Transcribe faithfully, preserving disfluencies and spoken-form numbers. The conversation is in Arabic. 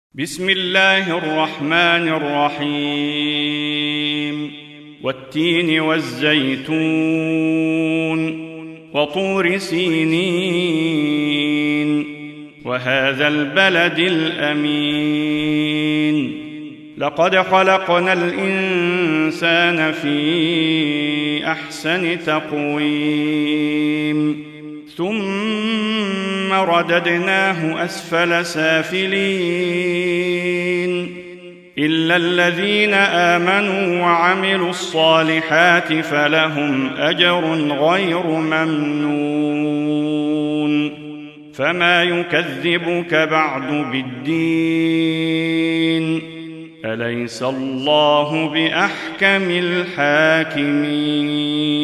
بسم الله الرحمن الرحيم والتين والزيتون وطور سينين وهذا البلد الأمين لقد خلقنا الإنسان في أحسن تقويم ثم رددناه أسفل سافلين إلا الذين آمنوا وعملوا الصالحات فلهم أجر غير ممنون فما يكذبك بعد بالدين أليس الله بأحكم الحاكمين